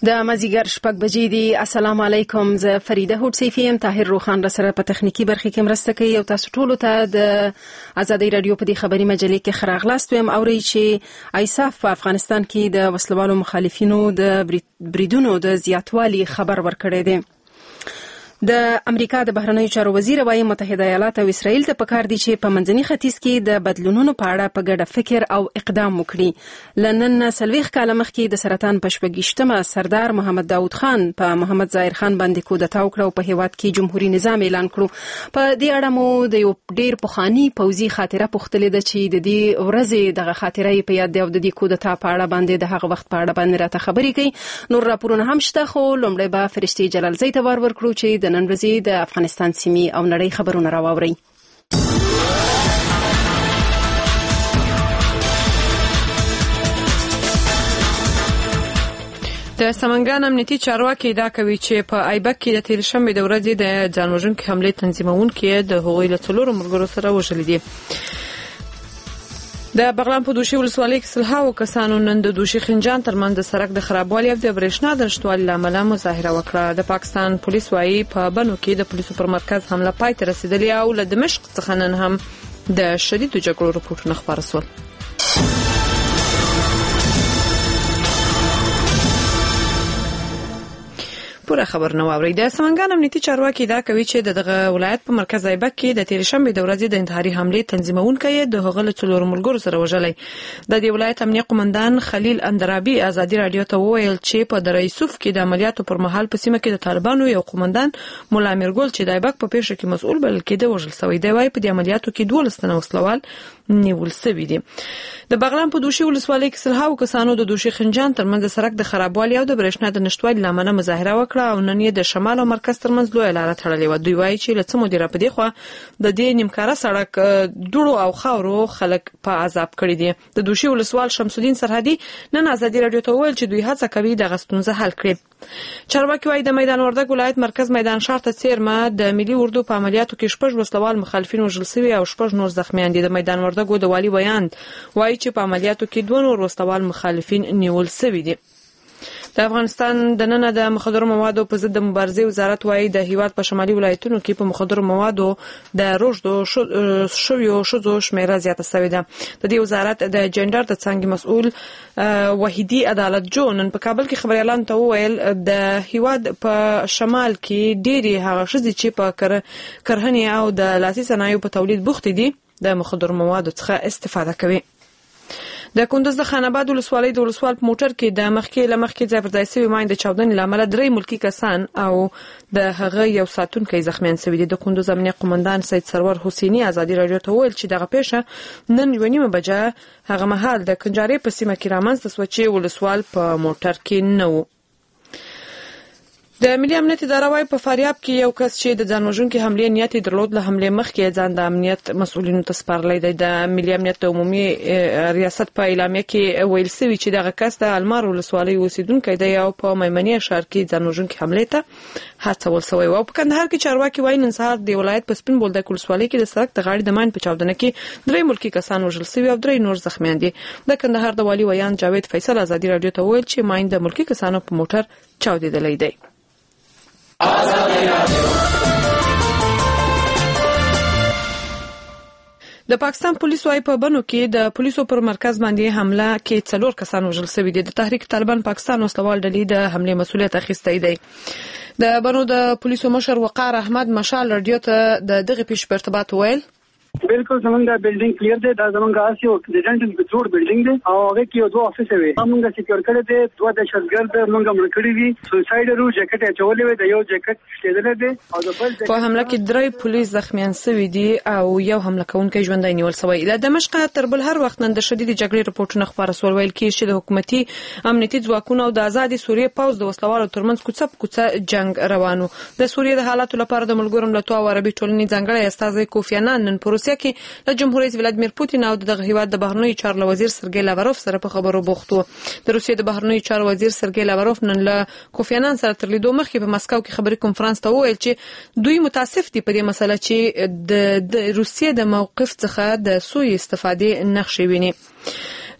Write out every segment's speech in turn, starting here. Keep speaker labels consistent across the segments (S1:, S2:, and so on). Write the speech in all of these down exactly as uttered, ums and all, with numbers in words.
S1: د مازیګر شپږ بجې دي. السلام علیکم. زه فریده هوډسیفی یم. طاهر روخان را سره په تخنیکی برخه کې مرسته کوي او تاسو ټول ته د آزادۍ رادیو په دې خبري مجلې کې خراغلاست ویم اوري چې ایساف په افغانستان کې د وسلوالو مخالفینو د بریدونو د زیاتوالي خبر ورکړی دی. د امریکا د بهرنیو چارو وزیر وايي متحده ایالات او اسرائیل ته پکار دي چې په منځني ختیځ کې د بدلونونو په اړه په ګډه فکر او اقدام وکړي. لنن سلويخ کاله مخکې د سرطان په شپږشتمه سردار محمد داود خان په محمد ظاهر خان باندې کودتا وکړه او په هیواد کې جمهوریت نظام اعلان کړو. په دې اړه مو د یو ډیر پخوانی پوځي خاطره پوښتلې ده چې د دې ورځې دغه خاطره په یاد دی او د دې کودتا په اړه باندې د هغه وخت په اړه باندې راته خبرې کوي. نور راپورونه هم شته خو لومړی به فرشتي جلالزی ته ور ورکړو چې د نن ورځې د افغانستان سیمې او نړۍ خبرونه راووري.
S2: د سمنګان امنیتي چارواکي دا کوي چې په ایبک کې د تیر شنبه د ورځې د ځانوژونکو حمله تنظیمونکو د هغوی له څلورو ملګرو سره وژل دي. د بغلان په دوشي ولسوالۍ کې سلهاو کسانو نن د دوشي خنجان ترمنځ د سړک د خرابوالي او د برېښنا د نشټوالي لامل مظاهره وکړه. د پاکستان پولیس وايي په بنو کې د پولیسو پر مرکز حمله پای ته رسیدلې او له دمشق څخه نن هم د شدیدو جګړو رپورټونه خبر شول. پوره خبر نه واوري. د سمنګان امنیتي چارواکي دا کوي چې دغه ولایت په مرکز ایبک کې د تیر شنبه د ورځې د انتحاري حمله تنظیمونکو د هغه له څلورو ملګرو سره وژلې. د دې ولایت امنیه قومندان خلیل اندرابي آزادي رادیو ته وویل چې په در یوسف کې د عملیاتو پر مهال په سیمه کې د طالبانو یو قومندان مولا میرګل چې د ایبک په پیښه کې مسؤل بلل کېده وژل شوی دی. وايي په دې عملیاتو کې دولس تنه وسلوال نیول شوی دي. د بغلان په دوشي ولسوالۍ کې سلهاو کسانو د دوشي خنجان ترمنځ د سړک د خرابوالي او د برېښنا د نشټوالي لامل مظاهره وکړه او نن یې د شمال او مرکز ترمنځ لوی لار تړلې و. دوی وايي چې لڅ مدیره په دی خو د دې نیمکاره سړک دوړو او خاورو خلک په عذاب کړی دي. د دوشي ولسوال شمس الدین سرحدي نن آزادي رادیو ته ویل چې دوی هڅه کوي د غستونزه حل کړي. چارواکي وايي د میدان وردګ ولایت مرکز میدان شهر ته څیرمه د ملي اردو په عملیاتو کې شپږ وسلوال مخالفین وژل شوي او شپږ نور زخمیان دي. د میدان وردګ د والی بیان وايي چې په عملیاتو کې دوه نور وسلوال مخالفین نیول شوي دي. د افغانستان د نن د مخدرو موادو په ضد د مبارزې وزارت وايي د هیواد په شمالي ولایتونو کې په مخدرو موادو د روزدو شویو شذو شمیره زیاته شوې ده. د دې وزارت د جندر د څنګه مسؤل وحیدی عدالت جو نن په کابل کې خبريالان ته وویل د هیواد په شمال کې ډېری هغه شذې چې په کرهنې او د لاسي صنایعو په تولید بوخت دي د مخدرو موادو څخه استفاده کوي. د کندوز د خان آباد ولسوالۍ د ولسوال په موټر کې د مخکې لمخکې ځای پر ځای شوی ماین د چاودنې لامل درې ملکی کسان او د هغه یو ساتونکی زخمیان شوي دي. د کندوز امنیه قومندان سید سرور حسینی آزادي رادیو ته ویل چې دغه پیښه نن یو نیمه بجه هغه مهال د کنجارې په سیمه کې رامنځته شوه چې ولسوال په موټر کې نه و. د ملي امنیت اداره وايي په فاریاب کې یو کس چې د ځانوژونکو حمله نیت درلود له حمله مخکې ځان د امنیت مسؤلینو ته سپارلی دی. د ملي امنیت عمومي ریاست په اعلامیه کې ویل شوی چې دغه کس د المار ولسوالۍ اوسیدونکی دی او په میمنې ښار کې ځانوژونکو حمله ته هڅول شوی و. په کندهار کې چارواکي وايي نن سهار د ولایت په سپین بولدک ولسوالۍ کې د سړک د غاړې د ماین په چاودنه کې درې ملکی کسان وژل شوي او درې نور زخمیان دي. د کندهار د والي ویان جاوید فیصل آزادي رادیو ته ویل چې ماین د ملکی کسانو په موټر چاودېدلی دی. د پاکستان پولیسو وايي په بنو کې د پولیسو پر مرکز باندې حمله کې څلور کسان وژل شوي دي. د تحریک طالبان پاکستان وسلوال ډلې د حمله مسؤلیت اخیستی دی. د بنو د پولیسو مشر وقار احمد مشال رادیو ته د دغه پیښې په ارتباط ویل
S3: بالکل زمونږ د بلډینګ کلیر دی. دا زمونږ اسی او ریزیډنټ په جوړ بلډینګ دی او هغه کې یو دوه افیس وي. موږ سکیور کړی دی. دوه د شرګرد موږ مړ کړی دي. سوسایډرو جاکټ اچولې وي. د یو جاکټ شیدل دی او د بل
S2: په حمله کې درې پولیس زخمیان شوي دي او یو حمله کوونکی ژوندی نیول شوی. له دمشق تر بل هر وخت نن د شدید جګړې رپورټونه خبر سول ویل کېږي چې د حکومتي امنیتي ځواکونو او د آزادي سوریې پوځ د وسلوالو ترمنځ کوڅه په کوڅه جنگ روانو. د سوریې د حالاتو لپاره د ملګرو ملتونو او عربي ټولنې ځانګړی استازی کوفی عنان نن په روسیه کې جمهوریت ولادیمیر پوتین او دغه هیواد د بهرنیو چارو وزیر سرګی لاوروف سره په خبرو بوخت وو. د روسیې د بهرنیو چارو وزیر سرګی لاوروف نن له کوفی عنان سره تر لیدو مخکې په مسکو کې خبري کنفرانس ته وویل چې دوی متاسف دي په دې مسله چې د روسیې د موقف څخه د سوء استفادې نښې ویني.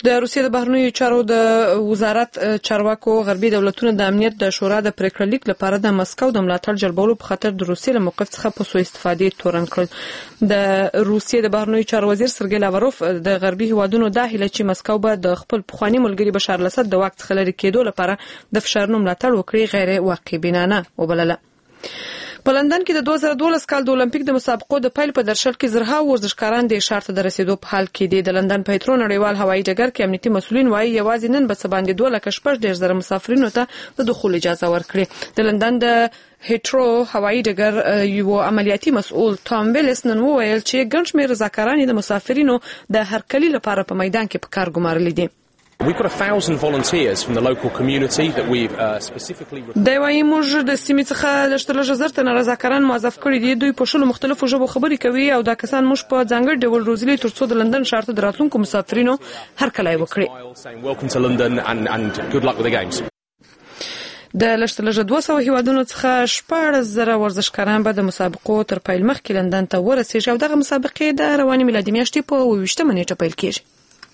S2: د روسیې د بهرنیو چارو د وزارت چارواکو غربي دولتونو د امنیت د شورا د پریکړه لیک لپاره د مسکو د ملاتړ جلبولو په خاطر د روسیې له موقف څخه په سوء استفادې تورن کړل. د روسیې د بهرنیو چارو وزیر سرګی لاوروف د غربي هیوادونو د هیله چې مسکو به د خپل پخوانی ملګری بشار الاسد د واک څخه لرې کېدو لپاره د فشارونو ملاتړ وکړي غیر واقع بینانه وبلله. په لندن کې د دوه زره دولس کال د اولمپیک د مسابقو د پیل په درشل کې زرها ورزشکاران د اشاره ته د رسیدو په حال کې دي. د لندن په هیترو نړیوال هوایي ډګر کې امنیتي مسولین وايي یوازې نن به څه باندې دوه لکه شپږ دېرش زره مسافرینو ته د دخول اجازه ورکړي. د لندن د هیترو هوایي ډګر یو عملیاتي مسؤل ټام ویلس نن وویل چې ګڼ شمېر رضاکاران د مسافرینو د هرکلي لپاره په میدان کې په کار ګمارلي دي.
S4: We've got a thousand volunteers from the local community that we've uh, specifically.
S2: دا وايي موږ د سیمې څخه لږترلږه زر تنه رضاکاران موظف کړي دي. دوی په شلو مختلفو ژبو خبرې کوي او دا کسان موږ په ځانګړي ډول روزلي ترڅو د لندن ښار ته د راتلونکو مسافرینو هرکلی وکړي.
S4: Welcome to London and and good luck with the games.
S2: د لږترلږه دوه سوه هیوادونو څخه شپاړس زره ورزشکاران به د مسابقو تر پیل مخکې لندن ته ورسیږي او دغه مسابقې د روانې میلادي میاشتې په اووه ویشتمه نیټه پیل کیږي.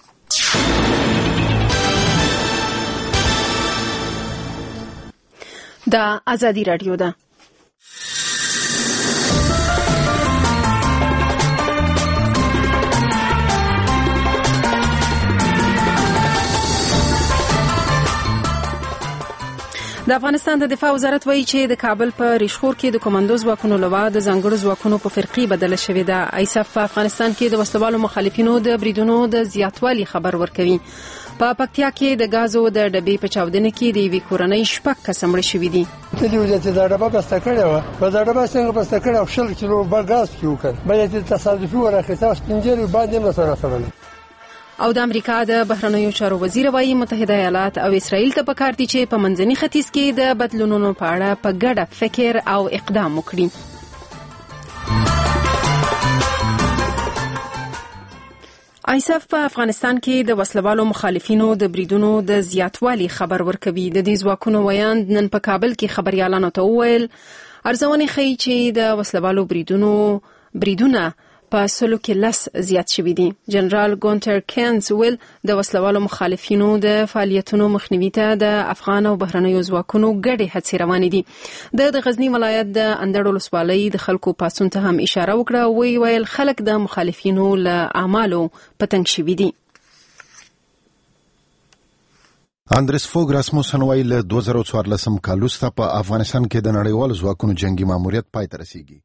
S1: دا ازادي رادیو ده. د افغانستان د دفاع وزارت وایي چې د کابل په ریشخور کې د کمانډو ځواکونو لوا د ځانګړو ځواکونو په فرقې بدله شوې ده. ایساف په افغانستان کې د وسلوالو مخالفینو د بریدونو د زیاتوالي خبر ورکوي. په پکتیا کې د غازو د ډبې په چاودنه کې د یوې کورنۍ شپږ کس مړه شوي دي.
S5: د دې وجه ته دا ډبه بسته کړې وه په دا ډبه څنګه بسته کړې او شل کیلو غاز پکې وکړ بیا یې تصادفي ورخېسته او سپین ږیري باندې هم سره سره.
S1: او د امریکا د بهرنیو چارو وزیر وايي متحده ایالات او اسرائیل ته پکار دي چې په منځني ختیځ کې د بدلونونو په اړه په ګډه فکر او اقدام وکړي. ایساف په افغانستان کې د وسلوالو مخالفینو د بریدونو د زیاتوالي خبر ورکوي. د دې ځواکونو ویاند نن په کابل کې خبريالانو ته وویل ارزونې ښیي چې د وسلوالو بریدونو بریدونه په سلو کې لس زیات شوي دي. جنرال ګونټر کینز ویل د وسلوالو مخالفینو د فعالیتونو مخنیوي ته د افغان او بهرنیو ځواکونو ګډې هڅې روانې دي. د غزنی ولایت د اندړ ولسوالۍ د خلکو پاڅون ته هم اشاره وکړه. وی ویل خلک د مخالفینو له اعمالو پتنګ شوي دي.
S6: اندریس فوګ راسموسن ویل له دوه زره څوارلسم کال وروسته په افغانستان کې د نړیوالو ځواکونو جنگي ماموریت پای ته رسیږي.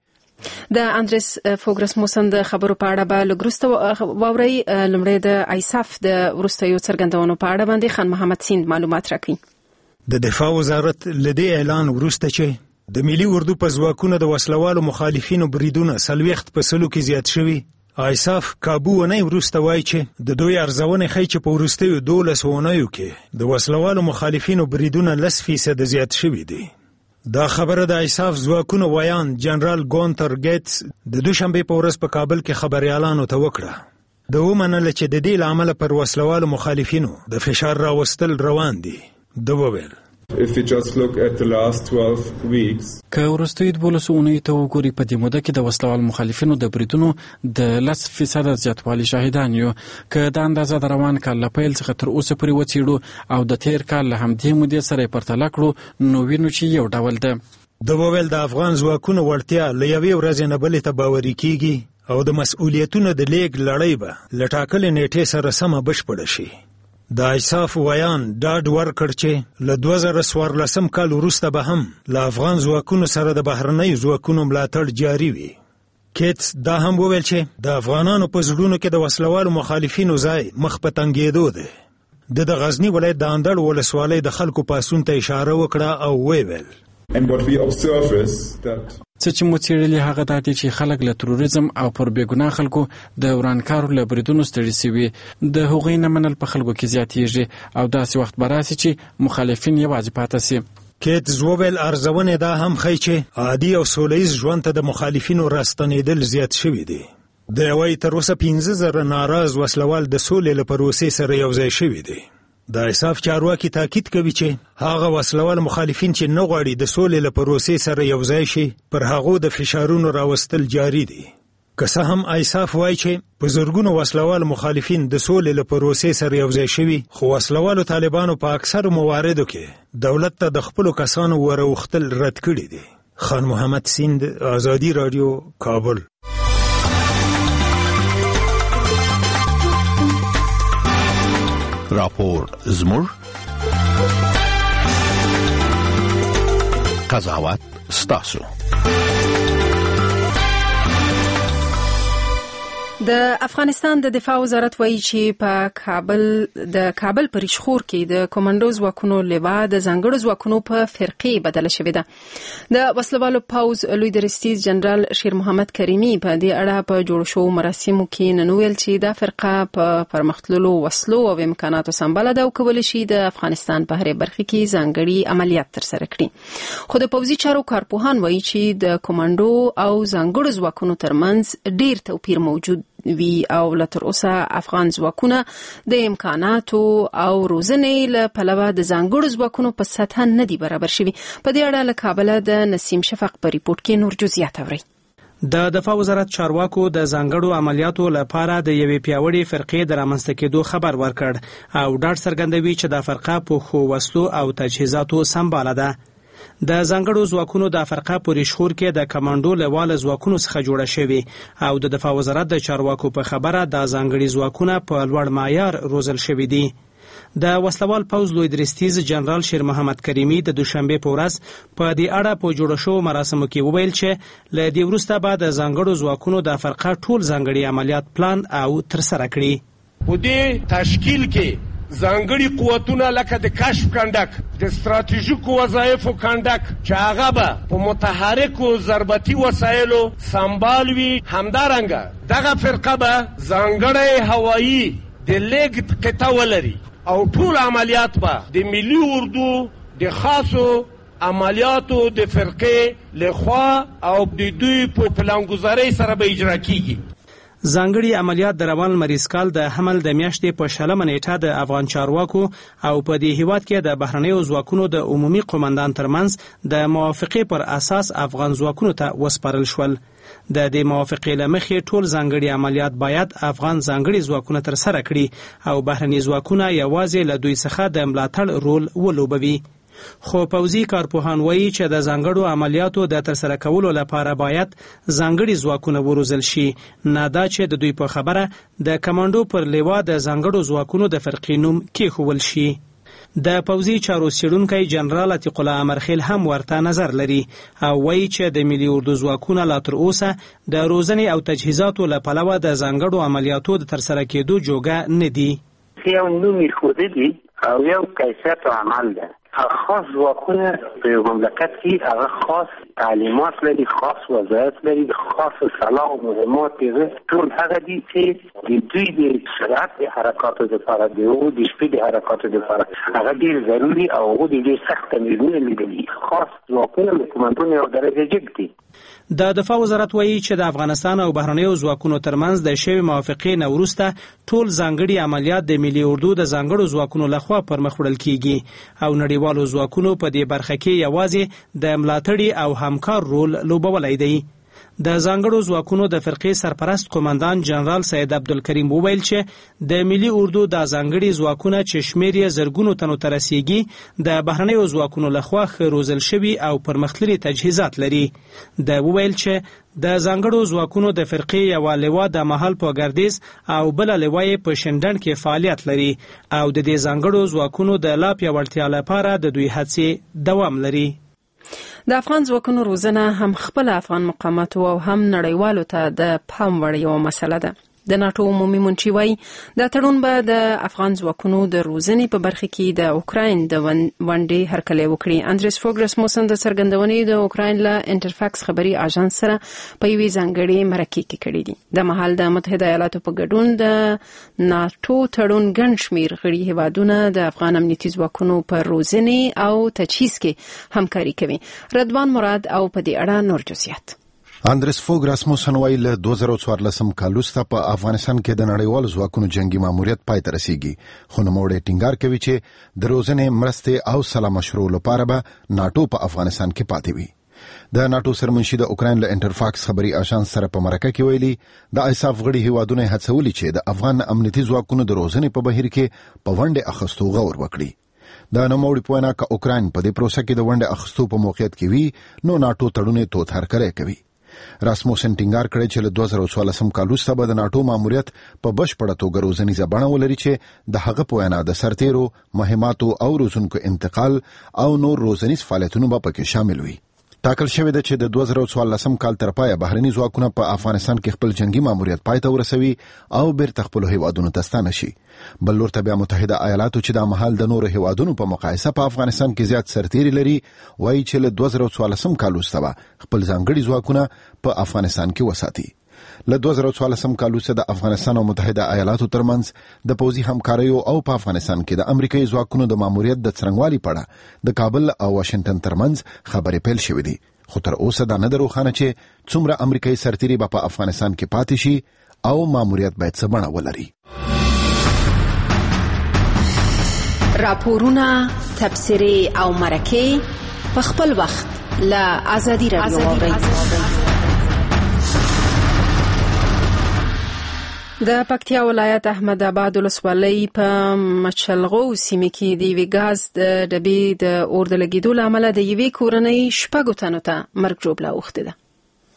S1: د اندریس فوګ راسموسن د خبرو په اړه به لګروسته واوري. لمړی د ایساف د وروستیو څرګندونو په اړه باندې خان محمد سیند معلومات راکړي.
S7: د دفاع وزارت لدی اعلان وروسته چې د ملي اردو په ځواکونو د وسلوالو مخالفینو بریدونه سلويخت په سلو کې زیات شوي. ایساف کابو ونی وروسته وایي چې د دوی ارزونه ښیي چې په وروستیو دولس اونیو کې د وسلوالو مخالفینو بریدونه لس فیصد زیات شوي دي. دا خبره د ایساف ځواکونو ویان جنرال ګونټر ګیټس د دوشنبه په ورځ په کابل کې خبريالانو ته وکړه. د ومنله چې د دې لامل پر وسلوالو مخالفینو د فشار راوستل روان دي. د وویل
S8: If we just look at the last twelve weeks
S9: که ورستوي دولس اونۍ ته وګوري په دې موده کې د وسلوال مخالفینو د بریدونو د لس فیصد زیاتوالي شاهدان یو. که دا اندازه د روان کال له پیل څخه تر اوسه پورې وڅېړو او د تیر کال له همدې مودې سره یې پرتله کړو نو وینو چې یو ډول ده.
S7: د وویل د افغان ځواکونو وړتیا له یوې ورځې نه بلې ته باوري کیږي او د مسؤلیتونو د لیږد لړۍ به له ټاکلې نیټې سره سمه بشپړه شي. د ایساف ویان ډاډ ورکړ چې له دوه زره څوارلسم کال وروسته به هم له افغان ځواکونو سره د بهرنیو ځواکونو ملاتړ جاري وي. کیټس دا هم وویل چې د افغانانو په زړونو کې د وسلوالو مخالفینو ځای مخ په تنګېدو دی. د د غزنی ولایت د اندړ ولسوالۍ د خلکو پاڅون ته اشاره وکړه او ویل
S8: And what we observe is that
S9: څه چې مو څېړلي هغه دا دي چې خلک له تروریزم او پر بېګناه خلکو د ورانکارو له بریدونو ستړي شوي. د هغوی نه منل په خلکو کې زیاتېږي او داسې وخت به راسي چې مخالفین یوازې پاته سي.
S7: کیټس وویل ارزونې دا هم ښیي چې عادي او سولیز ژوند ته د مخالفینو راستنېدل زیات شوي دي. د یوې تر اوسه پنځه زره ناراض وسلوال د سولې له پروسې سره یوځای شوي دي. د ایساف چارواکي تاکید کوي چې هغه وسلوال مخالفین چې نه غواړي د سولې له پروسې سره یوځای شي پر هغو د فشارونو راوستل جاري دي. که څه هم ایساف وایي چې په زرګونو وسلوال مخالفین د سولې له پروسې سره یوځای شوي، خو وسلوالو طالبانو په اکثرو مواردو کې دولت ته د خپلو کسانو وروختل رد کړي دي. خان محمد سیند، آزادی رادیو، کابل.
S6: راپور زموږ، قضاوت ستاسو.
S1: د افغانستان د دفاع وزارت وایي چې په کابل د کابل پر شخور کې د کمانډو ځواکونو لوا د ځانګړو ځواکونو په فرقې بدله شوې ده. د وسلوالو پوز لوی درستیز جنرال شیر محمد کریمی په دې اړه په جوړ شو مراسمو کې نن ویل چې دا فرقه په پرمختللو وسلو او امکاناتو سمبال ده او کولای شي د افغانستان په هرې برخه کې ځانګړي عملیات ترسره کړي. خو د پوزي چارو کارپوهان وایي چې د کمانډو او ځانګړو ځواکونو ترمنځ ډیر توپیر موجود وی او لتر اوسه افغان ځواکونه د امکاناتو او روزنې له پلوه د ځانګړو ځواکونو په سطح نه دي برابر شوي. په دې اړه له کابل د نسیم شفق په ریپورت کې نور جزئیات اوري.
S10: د دفاع وزارت چارواکو د ځانګړو عملیاتو لپاره د یوې پیاوړې فرقې د رامنځته کېدو خبر ورکړ او ډاډ څرګندوي چې دا فرقه په ښو وسلو او تجهیزاتو سمباله ده. د ځانګړو ځواکونو د فرقه په ریشخور کې د کمانډو لواله ځواکونو څخه جوړه شوې او د دفاع وزارت د چارواکو په خبره د ځانګړي ځواکونه په لوړ معیار روزل شوي دي. د وسلوال پوز لوی درستیز جنرال شیر محمد کریمی د دوشنبه په ورځ په دې اړه په جوړ شو مراسمو کې وویل چې له دې وروسته به د ځانګړو ځواکونو د فرقه ټول ځانګړي عملیات پلان او ترسره کړي.
S11: په دې تشکیل کې ځانګړي قوتونه لکه د کشف کندک، د ستراتیژیکو وظایفو کندک چې هغه به په متحرکو ضربتي وسایلو سمبال وي، همدارنګه دغه فرقه به ځانګړی هوایي د لیږد قطع ولري او ټول عملیات به د ملي اردو د خاصو عملیاتو د فرقې لخوا او د دوی په پلانګذارۍ سره به اجرا کیږي.
S10: ځانګړي عملیات د روان مریض کال د حمل د میاشتې په شلمه نیټه د افغان چارواکو او په دې هیواد کې د بهرنیو ځواکونو د عمومي قومندان ترمنځ د موافقې پر اساس افغان ځواکونو ته وسپارل شول. د دې موافقې له مخې ټول ځانګړي عملیات باید افغان ځانګړي ځواکونه ترسره کړي او بهرني ځواکونه یوازې له دوی څخه د ملاتړ رول ولوبوي. خو پوزي کارپوهان وایي چې د ځانګړو عملیاتو د ترسره کولو لپاره باید ځانګړي ځواکونه وروزل شي، نه دا چې د دوی په خبره د کمانډو پر لیوا د ځانګړو ځواکونو د فرقې نوم کېښول شي. د پوزي چارو څېړونکی جنرال عتیق الله امرخیل هم ورته نظر لري او وایي چې د ملي اردو ځواکونه لا تر اوسه د روزنې او تجهیزاتو له پلوه د ځانګړو عملیاتو د ترسره کېدو جوګه نه دي.
S12: یو نوم یې دی او یو کیفیت عمل ده. خاص ځواکونه په مملکت کې هغه خاص تعلیمات لري، خاص وظایف لري، خاص سلاح او مهمات یې ټول هغه دي چې د دوی د سرعت حرکاتو لپاره دی او د سپیډ حرکاتو لپاره هغه ډیر ضروري او هغه ډیر سخت تمرینونه لري. خاص ځواکونه د کمانډونو یو درجه جګ دي.
S10: د دفاع وزارت وایي چې د افغانستان او بهرنیو ځواکونو ترمنځ د شوی موافقې نه وروسته ټول ځانګړي عملیات د ملي اردو د ځانګړو ځواکونو لخوا پر مخ وړل کیږي او نړیوالو ځواکونو په دې برخه کې یوازې د ملاتړي او همکار رول لوبولی دی. د ځانګړو ځواکونو د فرقې سرپرست قومندان جنرال سید عبدالکریم وویل چې د ملي اردو د ځانګړي ځواکونه چې شمېر یې زرګونو تنو ته رسیږي د بهرنیو ځواکونو لخوا ښه روزل شوي او پرمختللي تجهیزات لري. د وویل چې د ځانګړو ځواکونو د فرقې یوه لوا د مهال په ګردیز او بله لوا یې په شینډنډ کې فعالیت لري او د دې ځانګړو ځواکونو د لا پیاوړتیا لپاره د دوی هڅې دوام لري.
S1: د افغان ځواکونو روزنه هم خپل افغان مقاماتو او هم نړیوالو ته د پام وړ یوه مسله ده. د ناتو عمومي منشي وایي دا تړون به د افغان ځواکونو د روزنې په برخه کې د اوکراین د ونډې هرکلی وکړي. اندریس فوګ رسموسن د څرګندونې د اوکراین له انټرفاکس خبري اژانس سره په یوې ځانګړې مرکې کې کړې دي. د مهال د متحده ایالاتو په ګډون د ناتو تړون ګڼ شمېر غړي هیوادونه د افغان امنیتي ځواکونو په روزنې او تجهیز کې همکاري کوي. رضوان مراد او په دې اړه نور جزئیات.
S6: اندریس فوګ رسموسن وایي له دوه زره څوارلسم کال وروسته په افغانستان کې د نړیوالو ځواکونو جنگي ماموریت پای ته رسیږي، خو نوموړی ټینګار کوي چې د روزنې مرستې او سلا مشروع لپاره به ناټو په افغانستان کې پاتې وي. د ناتو سرمنشي د اوکرين له انټرفاکس خبري آژانس سره په مرکه کې ویلي د ایساف غړي هیوادونه هڅولي چې د افغان امنیتي ځواکونو د روزنې په بهیر کې په ونډه اخستو غور وکړي د نوموړي په وینا ک اوکرين په دې پروسه کې د ونډه اخستو په موقعیت کې وي نو ناتو تړونې توت هرکړې کوي. راسموسن ټینګار کړی چې له دوه زره څوارلسم کال وروسته به د ناتو ماموریت په بشپړه توګه روزنیزه بڼه ولري چې د هغه په وینا د سرتیرو مهماتو او روزونکو انتقال او نور روزنیز فعالیتونو به پکې شامل وي. ټاکل شوی دی چې د دوه زره څوارلسم کال تر پایه بهرني ځواکونه په افغانستان کې خپل جنگي ماموریت پای ته ورسوي او بیرته خپل هیوادونو ته ستانه شي. بل لورته بیا متحده ایالاتو چې د مهال د نورو هیوادونو په مقایسه په افغانستان کې زیات سرتیري لري وایي چې له دوه زره څوارلسم کال وروسته خپل ځانګړي ځواکونه په افغانستان کې وساتي. له دوه زره څوارلسم کال وروسته د افغانستان او متحده ایالاتو ترمنځ د پوځي همکاریو او په افغانستان کې د امریکایي ځواکونو د ماموریت د څرنګوالي په اړه د کابل او واشنگټن ترمنځ خبرې پیل شوې دي. خو تر اوسه دا نه ده روښانه چې څومره امریکایي سرتیري به په افغانستان کې پاتې شي او ماموریت باید څه بڼه ولري.
S1: راپورونه، تبصرې او مرکې په خپل وخت له آزادي رادیو واورئ. د پکتیا ولایت احمد آباد ولسوالۍ په مچلغو سیمه کې د یوې غاز د ډبې د اور د لګیدو له امله د یوې کورنۍ شپږو تنو ته مرګ ژوبله اوښتې ده.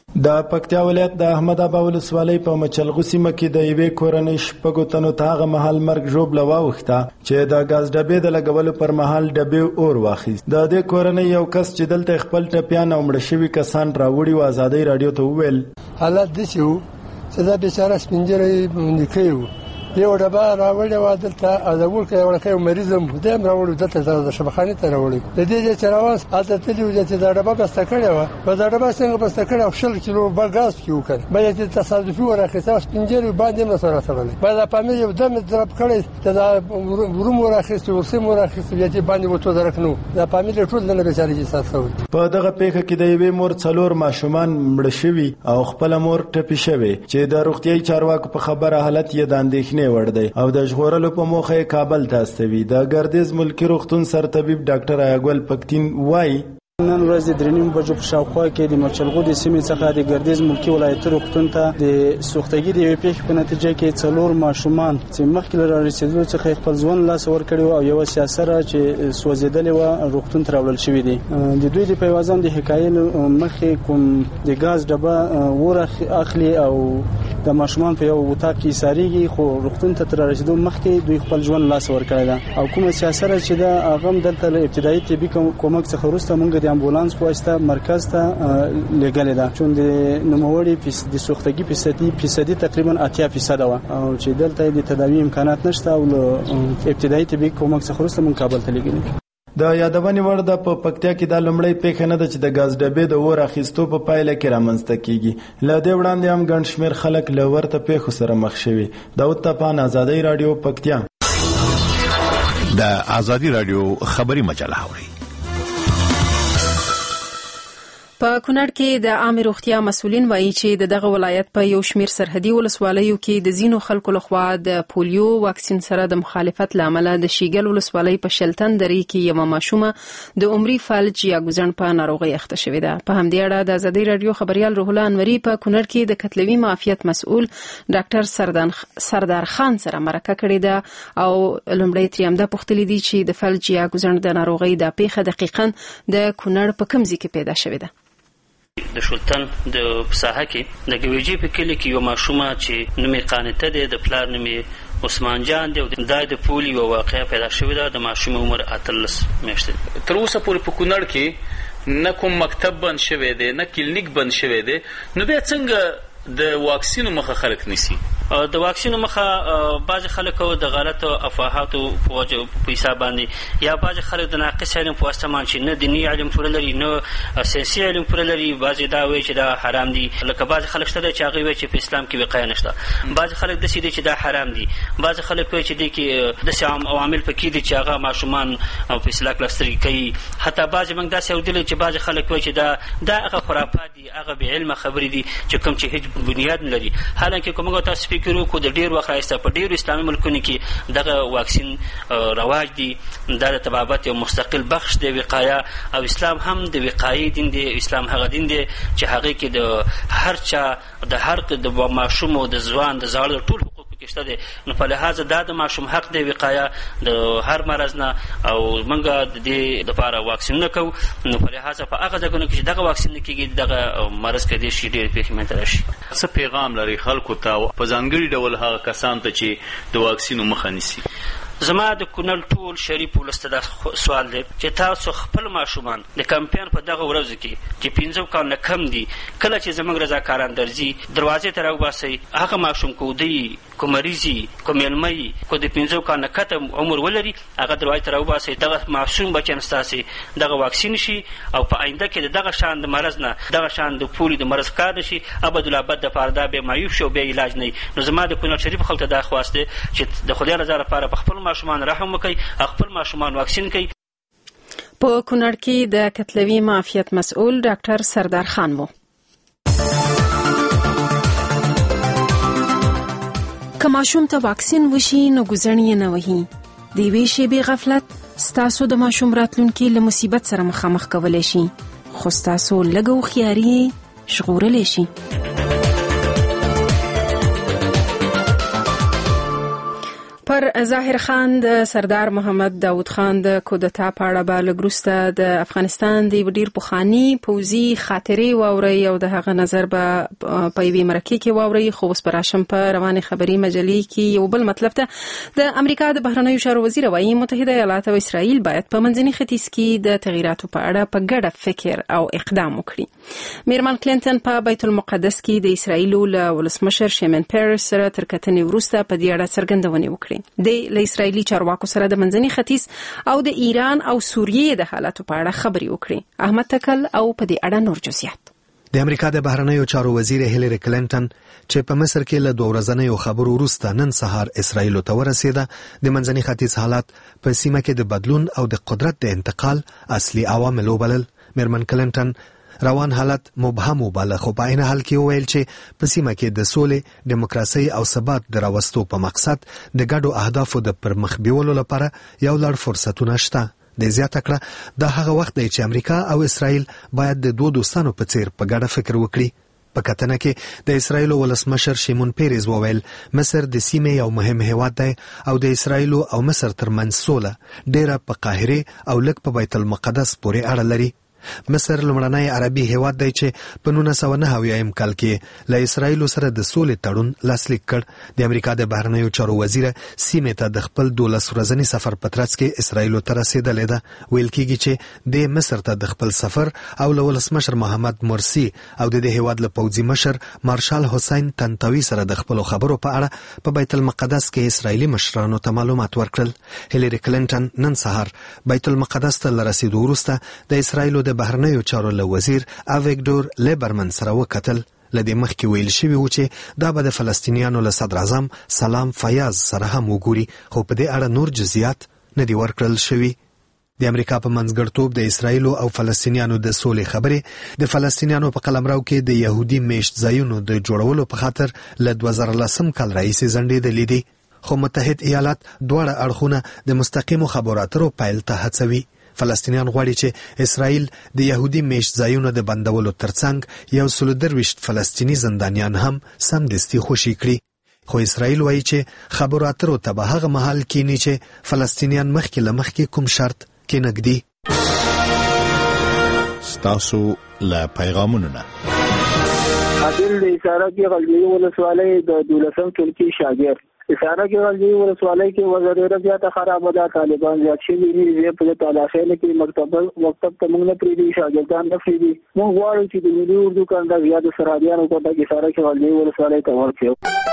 S13: د پکتیا ولایت د احمد آباد ولسوالۍ په مچلغو سیمه کې د یوې کورنۍ شپږو تنو ته هغه مهال مرګ ژوبله واوښته چې د غاز ډبې د لګولو پر مهال ډبې اور واخیست. د دې کورنۍ یو کس چې دلته خپل ټپیان او مړه شوي کسان راوړي و آزادۍ رادیو ته وویل
S5: حالت داسې و چې دا بیچاره سپینجری نیکه و یو ډبه راوړې وه دلته د وړکه یو وړکی مریض هم دی هم راوړی دلته د شبخانې ته راوړی د دې ځای چې راواس هلته تللي وو چې دا ډبه بسته کړې وه په دا ډبه څنګه بسته کړې او شل کیلو به ګاز پکې وکړ بیا یې تصادفي ورخیسته او سپینجري باندې هم راسره تړلی بیا دا پامیر یو دم یې درب کړی چې دا وروم ورخیستې ورسیم ورخیستې بیا چې باندې وتو درک نه و دا پامیر یې ټول دننه بیچارې جسد شوی.
S13: په دغه پیښه کې د یوې مور څلور ماشومان مړه شوي او خپله مور ټپي شوې چې د روغتیایي چارواکو په خبره حالت یې د اندېښنې وړ دی او د ژغورلو په موخه کابل ته استوي. د ګردیز ملکي روغتون سرطبیب ډاکټر آیاګل پکتین وایي
S14: نن ورځ د درې نیم بجو په شاوخوا کې د مچلغو د سیمې څخه د ګردیز ملکي ولایتي روغتون ته د سوختګي د یوې پیښې په نتیجه کې څلور ماشومان چې مخکې له رارسېدلو څخه خپل ژوند لاس ورکړی و او یوه سیاسره چې سوځېدلې وه روغتون ته راوړل شوي دي. د دوی د پیوازان د حکایې مخکې کوم د ګاز ډبه اور اخلي او د ماشومان په یو اتاق کې ایسارېږي خو روغتون ته تر رارسېدو مخکې دوی خپل ژوند لاس ورکړی ده او کومه سیاسره چې ده هغه هم دلته له ابتدایي طبي کومک څخه وروسته موږ د امبولانس په واسطه مرکز ته لېږلې ده چون د نوموړي د سوختګي فیصدي فیصدي تقریبا اتیا فیصد وه او چې دلته د تداوي امکانات نشته او له ابتدایي طبي کومک څخه وروسته موږ کابل ته لېږلي.
S13: د یادونې وړ ده په پکتیا کې دا لومړی پیښه نه ده چې د ګاز ډبې د اور اخیستو په پایله کې رامنځته کیږي. له دې وړاندې هم ګڼ شمېر خلک له ورته پیښو سره مخ شوي. داود طپان، آزادۍ راډیو، پکتیا.
S15: د آزادۍ راډیو خبري مجله اورئ.
S1: په کونړ کې د عامه روغتیا مسؤلین وایي چې دغه ولایت په یو شمیر سرحدي ولسوالیو کې د ځینو خلکو لخوا د پولیو واکسین سره د مخالفت لامل د شیګل ولسوالۍ په شلتن درې کې یو ماشومه د عمري فلج یا ګوزن په ناروغي اخته شوې ده. په همدې اړه د آزادۍ راډیو خبريال روح الله انوري په کونړ کې د کتلوي معافیت مسؤل ډاکټر سردار خان سره مرکه کړې ده او لومړی ترې همدا پوښتلې دي چې د فلج یا ګوزن د ناروغي د پیښه دقیقاً د کونړ په کوم ځای کې پیدا شوې ده.
S16: د شلتن د ساحه کې د ګویجی په کلی کې یو ماشومه چې نومې قانته ده د پلار نومې عثمان جان دی او دا د پولیو واقعه پیدا شوې ده. د ماشوم عمر اتلس میاشتې.
S17: تر اوسه پورې په کونړ کې نه کوم مکتب بند شوی دی نه کلینیک بند شوی دی نو بیا څنګه د واکسینو مخه خلک نیسي؟
S16: د واکسینو مخه بعض خلک د غلطو افواهاتو په وجه په حساب باندې یا بعض خلک د ناقص علم په واسطه باندې نه دیني علم پوره لري نه سیاسي علم پوره لري. بعض دا وایي چې دا حرام دي لکه بعض خلک شته چې هغه وایي چې په اسلام کې وقایه نشته. بعض خلک داسې دي چې دا حرام دي. بعض خلک وایي چې دي کې داسې عوامل پکې دي چې هغه ماشومان په اصلاح کلستري کوي. حتی بعض موږ داسې اورېدلي چې بعض خلک وایي چې دا دا هغه خرافات دي هغه بې علمه خبرې دي چې کوم چې هیڅ بنیاد نه لري. حالانکه کوم تاسو فکر وکړو د ډېر وخت راهیسته په ډېرو اسلامي ملکونو کې دغه واکسین رواج دی. دا د طبابت یو مستقل بخش دی وقایه، او اسلام هم د وقایې دین دی. اسلام هغه دین دی چې هغې کې د هر چا د هر د ماشوم او د ځوان د زاړه ټول حقوق پکې شته دی. نو په لحاظه دا د ماشوم حق دی وقایه د هر مرض نه، او موږ د دې لپاره واکسینونه کوو. نو په لحاظه په هغه ځایونو کې چې دغه واکسین نه کېږي دغه مرض کېدای شي ډېرې پېښې منځته راشي.
S17: څه پیغام لري خلکو ته په ځانګړي ډول هغه کسانو ته چې د واکسینو مخه نیسي؟
S16: زما د کونړ ټول شریف ولس ته دا سوال دی چې تاسو خپل ماشومان د کمپین په دغه ورځو کې چې پنځه کاله کم دي، کله چې زموږ رضاکاران درځي دروازې ته راوباسئ. هغه ماشوم که ودی، که مریضي، که میلمه، که د پنځه کاله کته عمر ولري، هغه دروازې ته راوباسئ. دغه معصوم بچیان ستاسې دغه واکسین شي، او په آینده کې د دغه شان د مرض نه، دغه شان د پولیو د مرض ښکار نه شي، ابدالابد دپاره دا بیا معیوب شي او بیا علاج نه وي. نو زما د کونړ شریف خلکو ته دا خواست دی چې د خدای رضا لپاره په خپل ماشومان رحم وکړي، خپل ماشومان واکسین کړي.
S1: په کونړ کې د کتلوي معافیت مسؤل ډاکټر سردار خان وو. که ماشوم ته واکسین وشي نو ګوزڼ یې نه وهي. د یوې شېبې غفلت ستاسو د ماشوم راتلونکي له مصیبت سره مخامخ کولی شي، خو ستاسو لږه هوښیاري ژغورلی شي. پر ظاهر خان د سردار محمد داود خان د کودتا په اړه به لږ وروسته د افغانستان د یو ډېر پخواني پوځي خاطرې واورئ او د هغه نظر به په یوې مرکې کې واورئ. خو اوس به راشم په روانې خبري مجلې کې یو بل مطلب ته. د امریکا د بهرنیو چارو وزیر وایي متحده ایالات او اسرائیل باید په منځني ختیځ کې د تغییراتو په اړه په ګډه فکر او اقدام وکړي. میرمن کلینټن په بیت المقدس کې د اسرائیلو له ولسمشر شیمن پیرس سره تر کتنې وروسته په دې اړه څرګندونې وکړې. د اسرائیلي چارواکو سره د منځني ختیځ او د ایران او سوریې د حالاتو په اړه خبرې وکړې. احمد تکل او په دې اړه نور جزئیات.
S18: د امریکا د بهرنیو چارو وزیر هیلری کلینټن چې په مصر کې له دوه ورځنیو خبرو وروسته نن سهار اسرائیل ته ورسېده، د منځني ختیځ حالات په سیمه کې د بدلون او د قدرت د انتقال اصلي عوامل وبلل. میرمن کلینټن روان حالت مبهم وباله، خو په عین حال کې وویل چې په سیمه کې د سولې، ډیموکراسۍ او ثبات د راوستو په مقصد د ګډو اهدافو د پرمخ بیولو لپاره یو لړ فرصتونه شته. د زیاته کړه دا هغه وخت دی چې امریکا او اسرائیل باید د دوه دوستانو په څیر په ګډه فکر وکړي. په کتنه کې د اسرائیل ولسمشر شیمون پیرز وویل مصر د سیمې یو مهم هیواد دی او د اسرائیل او مصر ترمنځ سوله ډیره په قاهره او لږ په بیت المقدس پورې اړه لري. مصر لومړنی عربي هیواد دی چې په نولس سوه نهه اویایم کال کې له اسرائیل سره د سولې تړون لاسلیک کړ. د امریکا د بهرنیو چارو وزیر سیمې ته د خپل دولس ورځني سفر په ترڅ کې اسرائیل ته رسیدلې ده. ویل کېږي چې د مصر ته د خپل سفر او له ولسمشر محمد مرسی او د دې هیواد له پوځي مشر مارشال حسین طنطاوي سره د خپل خبرو په اړه په بیت المقدس کې اسرائیلي مشرانو ته معلومات ورکړل. هیلری کلینټن نن سهار بیت المقدس ته رسیدو وروسته د اسرائیل د بهرنیو چارو له وزیر اویګډور لیبرمن سره وکتل. لدې مخکې ویل شوی و چې دا به د فلسطینیانو له صدر اعظم سلام فیاض سره هم وګوري، خو په دې اړه نور جزئیات نه دي ورکړل شوي. د امریکا په منځګړیتوب د اسرائیل او فلسطینیانو د سولې خبرې د فلسطینیانو په قلمرو کې د يهودي میشت ځایونو د جوړولو په خاطر له دوه زره لسم کال راهیسې ځنډېدلې دي، خو متحد ایالات دواړه اړخونه د مستقیمو خبرو اترو پیل ته هڅوي. فلسطینیان غواړي چې اسرائیل د يهودي میشت ځایونو د بندولو ترڅنګ یو سل درویشت فلسطینی زندانیان هم سمدستي خوشي کړي، خو اسرائیل وایي چې خبرو اترو ته به هغه مهال کېني چې فلسطینیان مخکې له مخکې کوم شرط کېنږدي.
S15: ستاسو له پیغامونو نه
S19: عادل د اشاره کې غلجي ولسوالۍ د دولسم ټولګي شاګرد اشاره کې غلجي ولسوالۍ کې وزاره زیاته خراب ده، طالبان زیات شوي دي. زه په تلاشۍ کې مکتب مکتب ته موږ نه پریږدي، شاګردان نه پریږدي. موږ غواړو چې د ملي اردو کنده زیات سرحدیانو ته د اشاره کې غلجي ولسوالۍ ته ورکړو.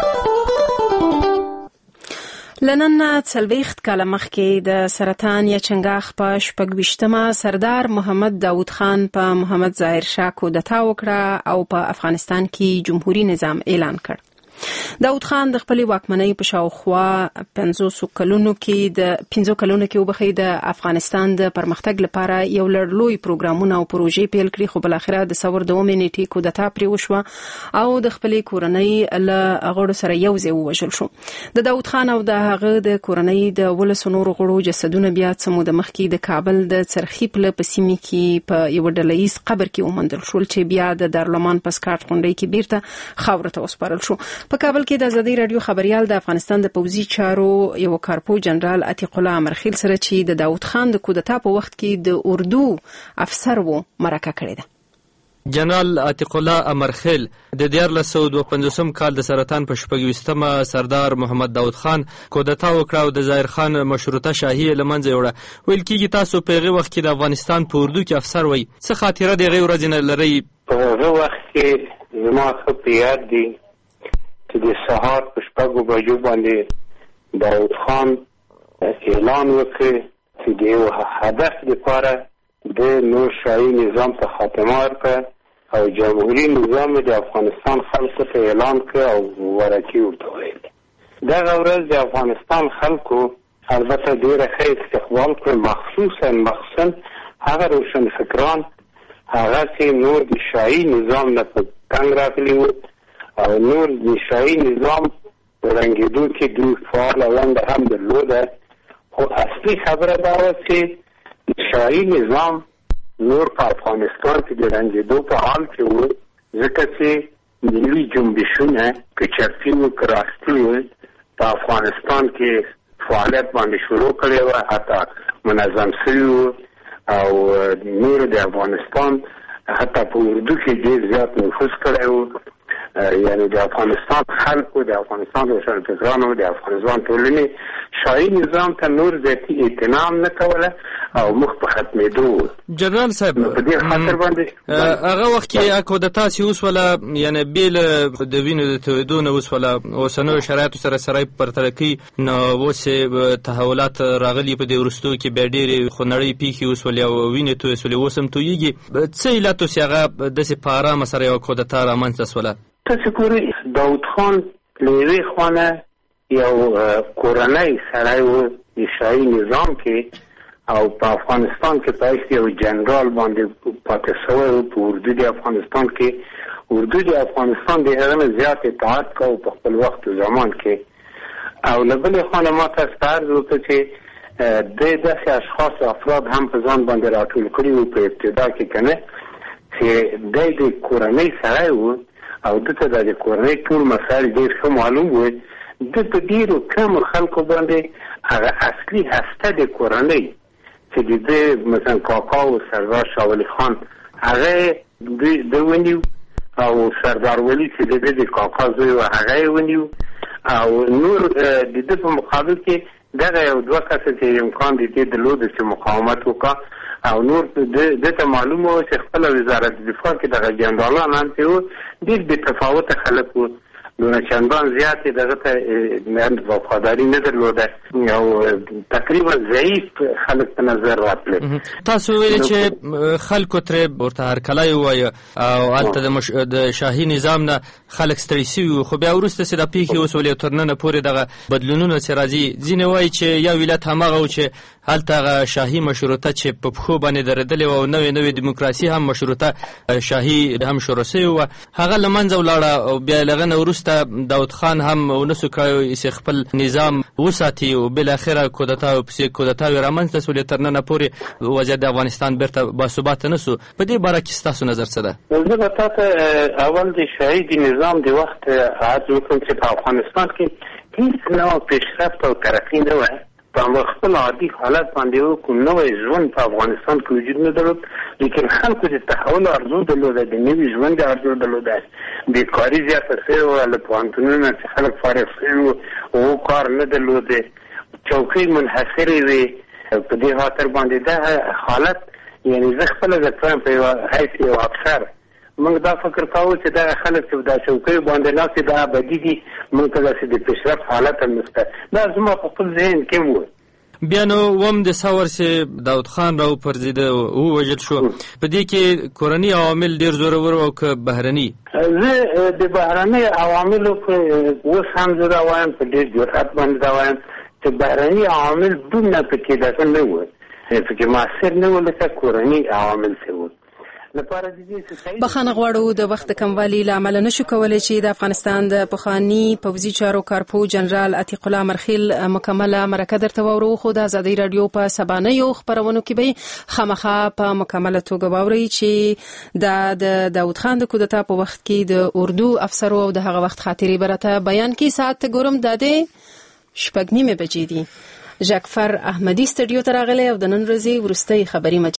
S1: لنن څلوېښت کاله مخکې د سرطان یا چنګاښ په شپږ ویشتمه سردار محمد داود خان په محمد ظاهر شاه کودتا وکړه او په افغانستان کې جمهوریت نظام اعلان کړ. داود خان د خپل واکمنۍ په شاوخوا پنځوس کلونو کې د پنځو کلونو کې وبخې د افغانستان د پرمختګ لپاره یو لړلوي پروګرامونه او پروژې پیل کړې، خو بل اخره د څلور دومې نیټې کودتا پرې وشوه او د خپل کورنۍ له غړو سره یو ځای ووژل شو. د داود خان او د هغه د کورنۍ د ولس نورو غړو جسدونه بیا څه موده مخکې د کابل د څرخي پله په سیمه کې په یو ډلهییز قبر کې وموندل شول چې بیا د دارالمان په سکاټ غونډۍ کې بیرته خاورې ته وسپارل شو. په کابل کې د ازادي رادیو خبريال د افغانستان د پوځي چارو یو کارپو جنرال عتیق الله امرخیل سره چې د داود خان د کودتا په وخت کې د اردو افسر وو مرکه کړې ده.
S20: جنرال عتیق الله امرخیل د دیارلس سوه دوه پنځوسم کال د سرطان په شپږویشتمه سردار محمد داود خان کودتا وکړه او د ظاهر خان مشروطه شاهي له منځه یوړه. ویل کېږي تاسو په هغه وخت کې د افغانستان په اردو کې افسر وئ، څه خاطره د هغې ورځې نه لرئ؟
S12: په هغه وخت کې زما ښه په یاد دي چې د سهار په شپږو بجو باندې داود خان اعلان وکړ چې د یو هدف لپاره د نور شاهي نظام ته خاتمه ورکړه او جمهوری نظام د افغانستان خلکو ته اعلان کړ او ورکی ورته ویل. دغه ورځ د افغانستان خلکو البته ډېره ښه استقبال کړ، مخصوصا مخصوصا هغه روشن فکران هغه چې نور د شاهي نظام نه په تنګ راغلي وو او نور د شاهي نظام په رنګېدو کې دوی فعاله ونډه هم درلوده. خو اصلي خبره دا وه چې د شاهي نظام نور په افغانستان کې د رنګېدو په حال کې وو، ځکه چې ملي جنبشونه که چرتي وو که راستي وو په افغانستان کې فعالیت باندې شروع کړی وه، حتی منظم شوي وو او نور د افغانستان حتی په اردو کې ډېر زیات نفوذ کړی وو. یعنی د افغانستان خلکو، د افغانستان روشنفکرانو، د افغانستان ټولنې شاهي نظام ته نور ذاتي اهتمام نه کوله او مخ په ختمېدو وو.
S20: جنرال صاحب
S12: په دې خاطر باندې
S20: هغه وخت کې کودتا چې وسوله، یعنی بېل د وینو د تویېدو نه وسوله، اوسنیو شرایطو سره سره په پرتله کوي نو اوس تحولات راغلي په دې وروستیو کې بیا ډېرې خونړۍ پیښې وسولې او وینې تویې سولې، اوس هم تویېږي. څه علت اوس هغه داسې په ارامه سره یوه کودتا رامنځته سوله؟
S12: تاسو ګورئ داود خان له یوې خوا یو کورنی سړی و د شاهي نظام کې او په افغانستان کې په حیث یو جنرال باندې پاتې شوی و. په اردو د افغانستان کې اردو د افغانستان د هغه نه زیات اطاعت کوو په خپل وخت و زمان کې. او له بلې خوا نه ما تاسو ته عرض وکړه چې دی داسې اشخاص افراد هم په ځان باندې راټول کړي وو په ابتدا کې که نه چې دی د کورنۍ سړی و او دته د کورنۍ ټول مسایل ډېر ښه معلوم وو. د په ډېرو کمو خلکو باندې هغه اصلي هسته د کورنۍ چې د ده مثلا کاکا او سردار شاه ولي خان هغه د ونیو او سردار ولي چې د ده د کاکا زوی و هغه یې ونیو او نور د ده په مقابل کې دغه یو دوه کسه چې امکان د دې درلوده چې مقاومت وکړه او نور د ته معلومه وه چې خپله وزارت دفاع کې دغه جنرالان هم چې وو ډېر بې تفاوته خلک وو، دونه چندان زیاتې دغه ته وفاداري نه درلوده او تقریبا ضعیف خلک په نظر راتلل.
S20: تاسو ویلي چې خلکو ترې ورته هرکلی ووایه او هلته د شاهي نظام نه خلک ستړي سوي وو، خو بیا وروسته چې دا پیښې وسولې تر ننه پورې دغه بدلونونه چې راځي، ځینې وایي چې یو علت هماغه و چې هلته هغه شاهي مشروطه چې په پښو باندې درېدلې وه او نوې نوې دیموکراسي هم مشروطه شاهي هم شروع سوې وه، هغه له منځه ولاړه او بیا له هغه نه وروسته داود خان هم ونسو کوي چې خپل نظام وساتي او بالاخره کودتا او پسې کودتاوې رامنځته سولې تر ننه پورې وضعیت د افغانستان بیرته باثباته نه سو. په دې باره کې ستاسو نظر څه ده؟
S12: زه به تا ته اول د شاهي د نظام د وخت عرض وکړم چې په افغانستان کې هېڅ نوع پیشرفت او ترقي نه وه. په خپل عادي حالت باندې و کوم نوی ژوند په افغانستان کې وجود نه درلود، لیکن خلکو د تحول ارزو درلوده، د نوي ژوند ارزو درلوده. بیکاري زیاته شوې وه، له پوهنتونونو چې خلک فارغ شوي وو او کار نه درلودې، چوکۍ منحصرې وې. په دې خاطر باندې دغه حالت یعنې زه خپله درته په یوه حیث یو افسر موږ دا فکر کوو چې دغه خلک چې دا چوکۍ باندې ناست دا ابدي دي، موږ ته داسې د پیشرفت حالت هم نشته. دا زما په خپل ذهن کې و.
S20: بیا نو وم د ثور سي داود خان راو پرځیده او وجل شو په دې کې کورنی عوامل ډیر زورور او که بهرني
S12: زه د بهرني عواملو په اوس هم زه دا وایم په ډیر جرأت باندې دا وایم چې بهرني عوامل دومره پکې داخل نه وو پکې مؤثر نه وو لکه کورني عوامل څه وو.
S1: بخښنه غواړو د وخت کموالي له امله نشو کولی چې د افغانستان د پخواني پوځي چارو کارپو جنرال عتیق الله مرخیل مکمله مرکه درته واورو، خو د ازادي رادیو په سبانیو خبرونو کې به خامخا په مکمله توګه واورئ چې د داود خان د کودتا په وخت کې د اردو افسرو او د هغه وخت خاطرې برته بیان کې ساعت ګورم دادې شپږ نیمې بجې دي. ژاکفر احمدي سټډیو ته راغلی او د نن ورځې وروستۍ خبري